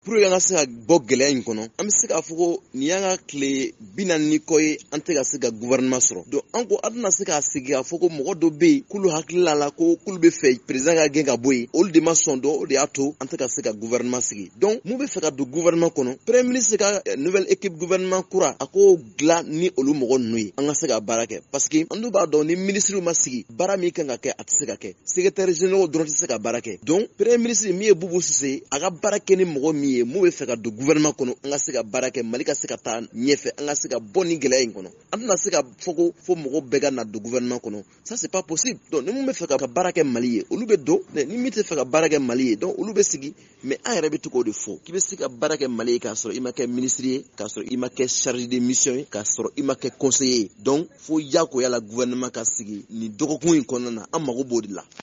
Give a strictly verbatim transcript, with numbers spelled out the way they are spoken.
pour que an ka se ka bɔ gɛlɛya in kɔnɔ an bɛ se k'a fɔ ko nin y'an ka tile bi naani ni kɔ ye an tɛ ka se ka gouvernement sɔrɔ donc an ko an tɛna se k'a sigi k'a fɔ ko mɔgɔ dɔ bɛ yen k'olu hakili la ko k'olu bɛ fɛ président ka gɛn ka bɔ yen olu de ma sɔn dɔn o de y'a to an tɛ ka se ka gouvernement sigi donc mun bɛ fɛ ka don gouvernement kɔnɔ premier ministre ka nouvelle équipe gouvernement kura a ko dilan ni olu mɔgɔ ninnu ye an ka se ka baara kɛ parce que an dun b'a dɔn ni ministre ma sigi baara min kan ka kɛ a tɛ se ka kɛ secrétaire général dɔrɔn tɛ se ka baara kɛ donc premier ministre min ye Bubu Sise a ka baara kɛ ni mɔgɔ min ye mun bɛ fɛ ka don gouvernement kɔnɔ an ka se ka baara kɛ Mali ka se ka taa ɲɛfɛ an ka se ka bɔ ni gɛlɛya in kɔnɔ an tɛna se ka fɔ ko fo mɔgɔ bɛɛ ka na don gouvernement kɔnɔ ça c'est pas possible donc ni mun bɛ fɛ ka baara kɛ Mali ye olu bɛ don ni min tɛ fɛ ka baara kɛ Mali ye donc olu bɛ sigi mais an yɛrɛ bɛ to k'o de fɔ k'i bɛ se ka baara kɛ Mali ye k'a sɔrɔ i ma kɛ ministre ye k'a sɔrɔ i ma kɛ chargé de mission ye k'a sɔrɔ i ma kɛ conseiller ye donc fo yakoya la gouvernement ka sigi ni dɔgɔkun in kɔnɔna na an mago b'o de la